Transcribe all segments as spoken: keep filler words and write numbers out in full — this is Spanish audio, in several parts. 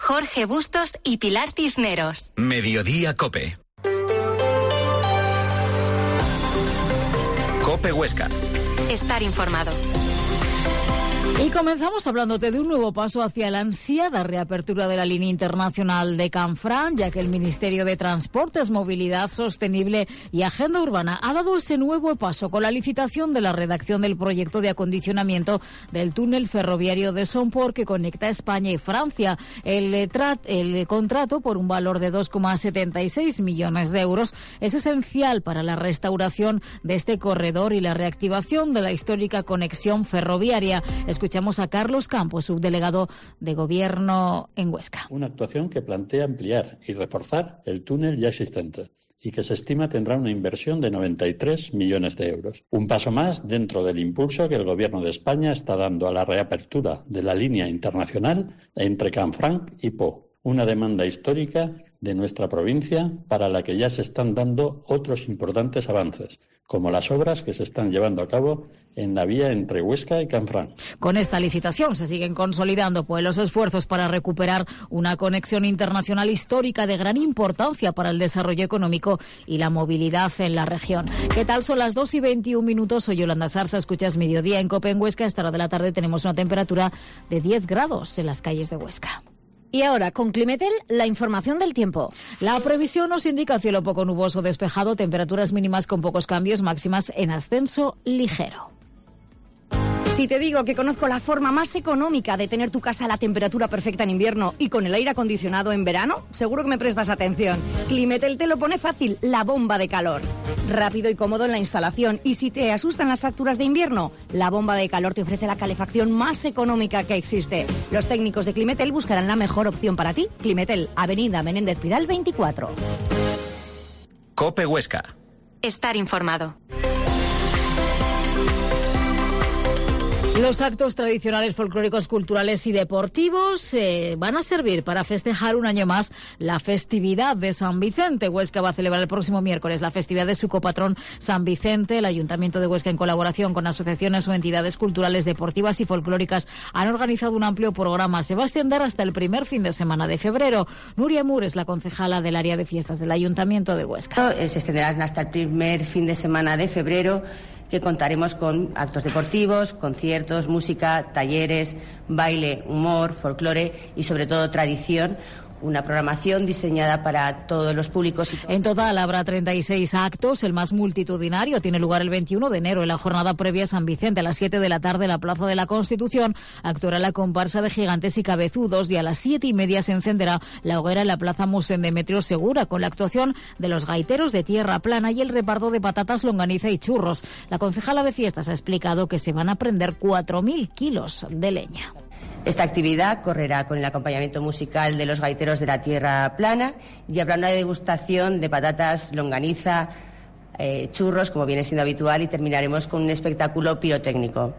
Jorge Bustos y Pilar Cisneros. Mediodía Cope. Cope Huesca. Estar informado. Y comenzamos hablándote de un nuevo paso hacia la ansiada reapertura de la línea internacional de Canfranc, ya que el Ministerio de Transportes, Movilidad Sostenible y Agenda Urbana ha dado ese nuevo paso con la licitación de la redacción del proyecto de acondicionamiento del túnel ferroviario de Somport que conecta España y Francia. El, trat, el contrato, por un valor de dos coma setenta y seis millones de euros, es esencial para la restauración de este corredor y la reactivación de la histórica conexión ferroviaria. Escuchamos a Carlos Campos, subdelegado de Gobierno en Huesca. Una actuación que plantea ampliar y reforzar el túnel ya existente y que se estima tendrá una inversión de noventa y tres millones de euros. Un paso más dentro del impulso que el Gobierno de España está dando a la reapertura de la línea internacional entre Canfranc y Pau. Una demanda histórica de nuestra provincia para la que ya se están dando otros importantes avances, como las obras que se están llevando a cabo en la vía entre Huesca y Canfranc. Con esta licitación se siguen consolidando pues los esfuerzos para recuperar una conexión internacional histórica de gran importancia para el desarrollo económico y la movilidad en la región. ¿Qué tal? Son las dos y veintiún minutos. Soy Yolanda Sarsa, escuchas Mediodía en Cope en Huesca. A esta hora de la tarde tenemos una temperatura de diez grados en las calles de Huesca. Y ahora, con Climetel, la información del tiempo. La previsión nos indica cielo poco nuboso despejado, temperaturas mínimas con pocos cambios, máximas en ascenso ligero. Si te digo que conozco la forma más económica de tener tu casa a la temperatura perfecta en invierno y con el aire acondicionado en verano, seguro que me prestas atención. Climetel te lo pone fácil, la bomba de calor. Rápido y cómodo en la instalación. Y si te asustan las facturas de invierno, la bomba de calor te ofrece la calefacción más económica que existe. Los técnicos de Climetel buscarán la mejor opción para ti. Climetel, Avenida Menéndez Pidal veinticuatro. Cope Huesca. Estar informado. Los actos tradicionales, folclóricos, culturales y deportivos eh, van a servir para festejar un año más la festividad de San Vicente. Huesca va a celebrar el próximo miércoles la festividad de su copatrón San Vicente. El Ayuntamiento de Huesca, en colaboración con asociaciones o entidades culturales, deportivas y folclóricas, han organizado un amplio programa. Se va a extender hasta el primer fin de semana de febrero. Nuria Mur es la concejala del área de fiestas del Ayuntamiento de Huesca. Se extenderán hasta el primer fin de semana de febrero, que contaremos con actos deportivos, conciertos, música, talleres, baile, humor, folclore y sobre todo tradición. Una programación diseñada para todos los públicos. En total habrá treinta y seis actos. El más multitudinario tiene lugar el veintiuno de enero en la jornada previa a San Vicente. A las siete de la tarde en la Plaza de la Constitución actuará la comparsa de gigantes y cabezudos y a las siete y media se encenderá la hoguera en la Plaza Mosén Demetrio Segura con la actuación de los gaiteros de Tierra Plana y el reparto de patatas, longaniza y churros. La concejala de fiestas ha explicado que se van a prender cuatro mil kilos de leña. Esta actividad correrá con el acompañamiento musical de los gaiteros de la Tierra Plana y habrá una degustación de patatas, longaniza, eh, churros, como viene siendo habitual, y terminaremos con un espectáculo pirotécnico.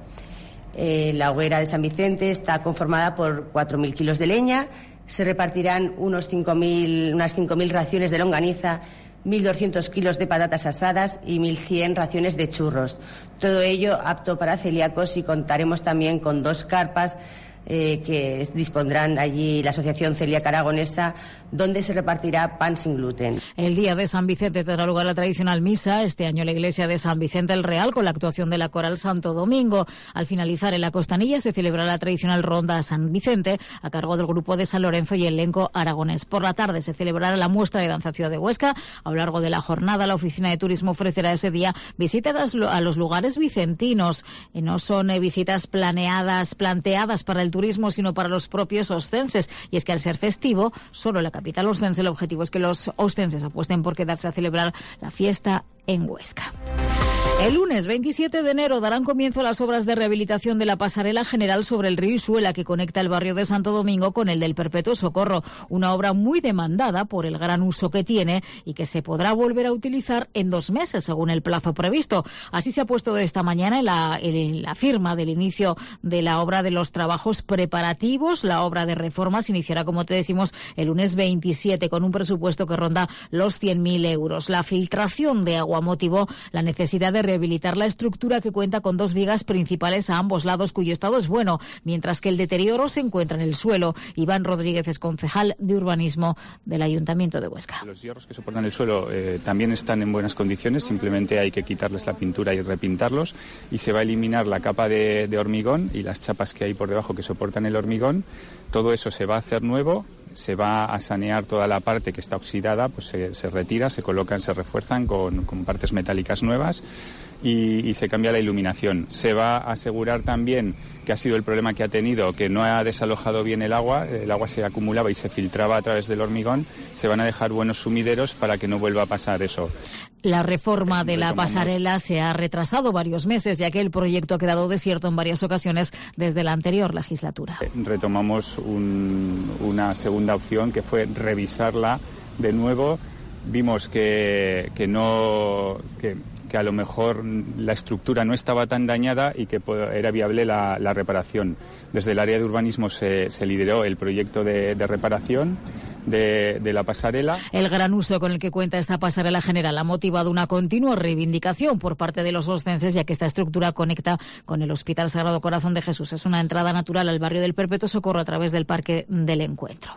Eh, la hoguera de San Vicente está conformada por cuatro mil kilos de leña, se repartirán unos cinco mil, unas cinco mil raciones de longaniza, mil doscientos kilos de patatas asadas y mil cien raciones de churros. Todo ello apto para celíacos y contaremos también con dos carpas Eh, que dispondrán allí la Asociación Celíaca Aragonesa, donde se repartirá pan sin gluten. El día de San Vicente tendrá lugar la tradicional misa, este año la iglesia de San Vicente el Real, con la actuación de la Coral Santo Domingo. Al finalizar en la Costanilla se celebrará la tradicional ronda a San Vicente, a cargo del grupo de San Lorenzo y el elenco aragonés. Por la tarde se celebrará la muestra de danza Ciudad de Huesca. A lo largo de la jornada, la Oficina de Turismo ofrecerá ese día visitas a los lugares vicentinos. Y no son eh, visitas planeadas, planteadas para el turismo, sino para los propios oscenses. Y es que al ser festivo, solo en la capital oscense, el objetivo es que los oscenses apuesten por quedarse a celebrar la fiesta en Huesca. El lunes veintisiete de enero darán comienzo las obras de rehabilitación de la pasarela general sobre el río Isuela, que conecta el barrio de Santo Domingo con el del Perpetuo Socorro. Una obra muy demandada por el gran uso que tiene y que se podrá volver a utilizar en dos meses, según el plazo previsto. Así se ha puesto de esta mañana en la, en la firma del inicio de la obra de los trabajos preparativos. La obra de reforma se iniciará, como te decimos, el lunes veintisiete, con un presupuesto que ronda los cien mil euros. La filtración de agua motivó la necesidad de rehabilitar la estructura, que cuenta con dos vigas principales a ambos lados, cuyo estado es bueno, mientras que el deterioro se encuentra en el suelo. Iván Rodríguez es concejal de urbanismo del Ayuntamiento de Huesca. Los hierros que soportan el suelo eh, también están en buenas condiciones, simplemente hay que quitarles la pintura y repintarlos, y se va a eliminar la capa de, de hormigón y las chapas que hay por debajo que soportan el hormigón. Todo eso se va a hacer nuevo, se va a sanear toda la parte que está oxidada, pues se, se retira, se colocan, se refuerzan con, con partes metálicas nuevas y, y se cambia la iluminación. Se va a asegurar también, que ha sido el problema que ha tenido, que no ha desalojado bien el agua, el agua se acumulaba y se filtraba a través del hormigón, se van a dejar buenos sumideros para que no vuelva a pasar eso. La reforma de la pasarela se ha retrasado varios meses, ya que el proyecto ha quedado desierto en varias ocasiones desde la anterior legislatura. Retomamos un, una segunda opción, que fue revisarla de nuevo. Vimos que, que no... Que, que a lo mejor la estructura no estaba tan dañada y que era viable la, la reparación. Desde el área de urbanismo se, se lideró el proyecto de, de reparación de, de la pasarela. El gran uso con el que cuenta esta pasarela general ha motivado una continua reivindicación por parte de los oscenses, ya que esta estructura conecta con el Hospital Sagrado Corazón de Jesús. Es una entrada natural al barrio del Perpetuo Socorro a través del Parque del Encuentro.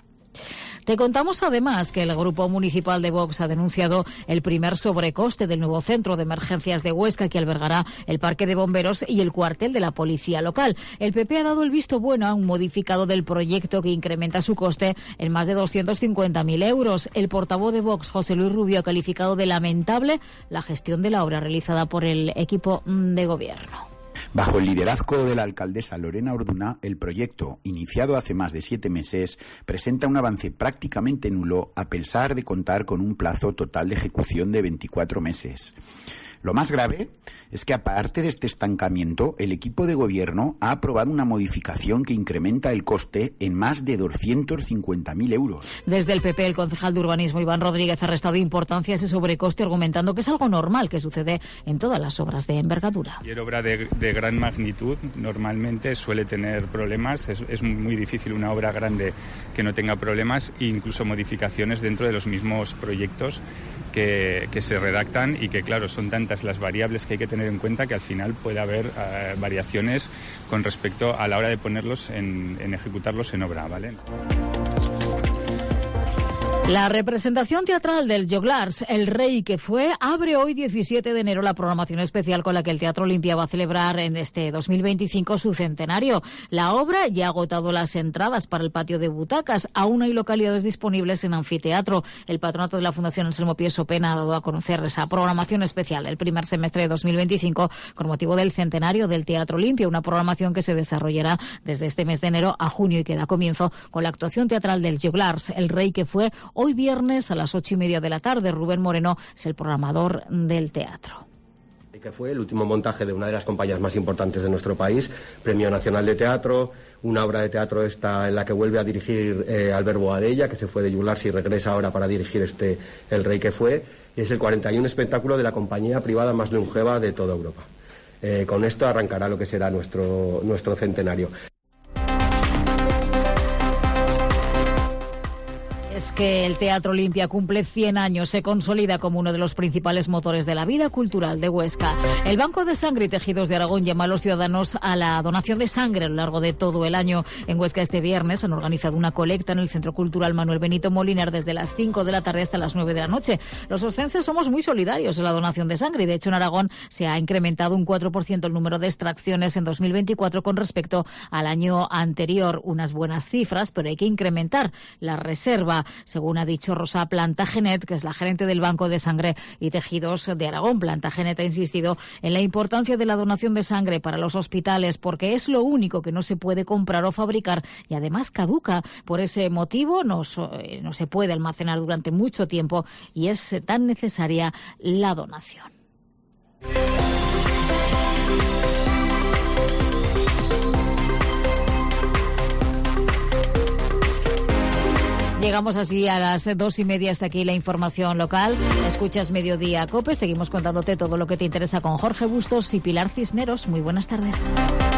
Te contamos además que el Grupo Municipal de Vox ha denunciado el primer sobrecoste del nuevo centro de emergencias de Huesca, que albergará el parque de bomberos y el cuartel de la policía local. El P P ha dado el visto bueno a un modificado del proyecto que incrementa su coste en más de doscientos cincuenta mil euros. El portavoz de Vox, José Luis Rubio, ha calificado de lamentable la gestión de la obra realizada por el equipo de gobierno. Bajo el liderazgo de la alcaldesa Lorena Orduna, el proyecto, iniciado hace más de siete meses, presenta un avance prácticamente nulo a pesar de contar con un plazo total de ejecución de veinticuatro meses. Lo más grave es que, aparte de este estancamiento, el equipo de gobierno ha aprobado una modificación que incrementa el coste en más de doscientos cincuenta mil euros. Desde el P P, el concejal de urbanismo Iván Rodríguez ha restado importancia a ese sobrecoste, argumentando que es algo normal que sucede en todas las obras de envergadura. Cualquier obra de, de gran magnitud normalmente suele tener problemas. Es, es muy difícil una obra grande que no tenga problemas, e incluso modificaciones dentro de los mismos proyectos que, que se redactan, y que, claro, son tantas las variables que hay que tener en cuenta que al final puede haber uh, variaciones con respecto a la hora de ponerlos en, en ejecutarlos en obra, ¿vale? La representación teatral del Joglars, El Rey que fue, abre hoy diecisiete de enero la programación especial con la que el Teatro Olimpia va a celebrar en este dos mil veinticinco su centenario. La obra ya ha agotado las entradas para el patio de butacas. Aún hay localidades disponibles en anfiteatro. El patronato de la Fundación Anselmo Pieso Pena ha dado a conocer esa programación especial del primer semestre de dos mil veinticinco con motivo del centenario del Teatro Olimpia, una programación que se desarrollará desde este mes de enero a junio y que da comienzo con la actuación teatral del Joglars, El Rey que fue, hoy viernes a las ocho y media de la tarde. Rubén Moreno es el programador del teatro. Que fue el último montaje de una de las compañías más importantes de nuestro país, Premio Nacional de Teatro, una obra de teatro esta en la que vuelve a dirigir eh, Albert Boadella, que se fue de Joglars y regresa ahora para dirigir este El Rey que fue, y es el cuarenta y uno espectáculo de la compañía privada más longeva de toda Europa. Eh, con esto arrancará lo que será nuestro, nuestro centenario. Es que el Teatro Olimpia cumple cien años, se consolida como uno de los principales motores de la vida cultural de Huesca. El Banco de Sangre y Tejidos de Aragón llama a los ciudadanos a la donación de sangre a lo largo de todo el año. En Huesca este viernes han organizado una colecta en el Centro Cultural Manuel Benito Molinar desde las cinco de la tarde hasta las nueve de la noche. Los oscenses somos muy solidarios en la donación de sangre y, de hecho, en Aragón se ha incrementado un cuatro por ciento el número de extracciones en dos mil veinticuatro con respecto al año anterior. Unas buenas cifras, pero hay que incrementar la reserva, según ha dicho Rosa Plantagenet, que es la gerente del Banco de Sangre y Tejidos de Aragón. Plantagenet ha insistido en la importancia de la donación de sangre para los hospitales, porque es lo único que no se puede comprar o fabricar y además caduca. Por ese motivo no, no se puede almacenar durante mucho tiempo y es tan necesaria la donación. Llegamos así a las dos y media. Hasta aquí la información local. Escuchas Mediodía COPE. Seguimos contándote todo lo que te interesa con Jorge Bustos y Pilar Cisneros. Muy buenas tardes.